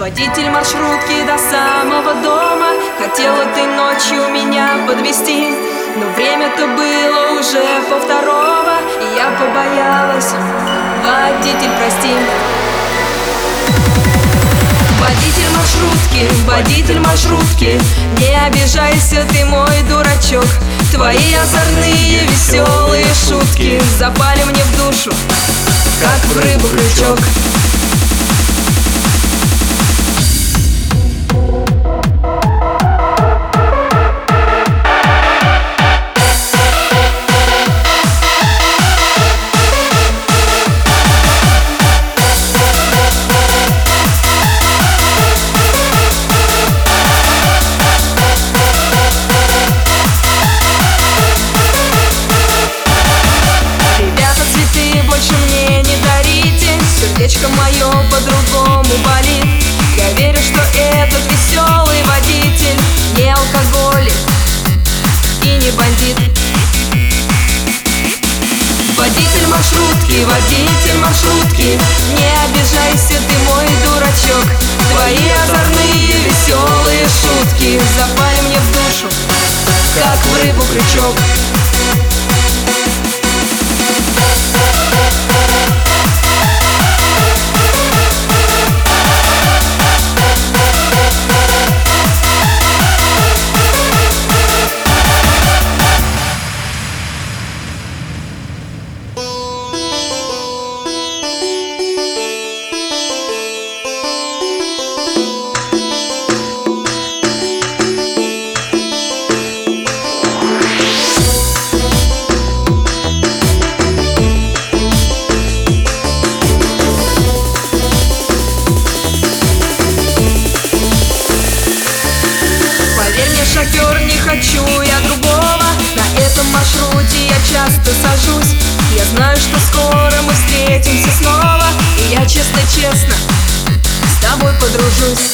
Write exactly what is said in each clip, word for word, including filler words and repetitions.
Водитель маршрутки до самого дома. Хотела ты ночью меня подвезти, но время-то было уже полвторого, и я побоялась. Водитель, прости. Водитель маршрутки, водитель маршрутки, не обижайся, ты мой дурачок. Твои озорные веселые шутки запали мне в душу, как в рыбу крючок. Сердечко мое по-другому болит. Я верю, что этот веселый водитель не алкоголик и не бандит. Водитель маршрутки, водитель маршрутки, не обижайся, ты мой дурачок. Твои озорные веселые шутки запали мне в душу, как в рыбу крючок. Шофер, не хочу я другого. На этом маршруте я часто сажусь. Я знаю, что скоро мы встретимся снова, и я честно-честно с тобой подружусь.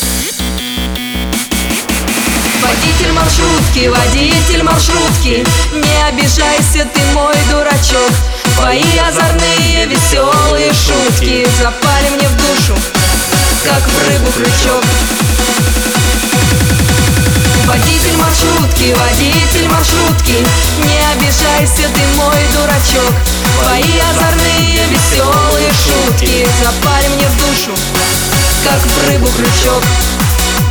Водитель маршрутки, водитель маршрутки, не обижайся, ты мой дурачок. Твои озорные веселые шутки запали мне в душу, как в рыбу крючок. Водитель маршрутки, водитель маршрутки, не обижайся, ты мой дурачок. Твои озорные веселые шутки запали мне в душу, как в рыбу крючок.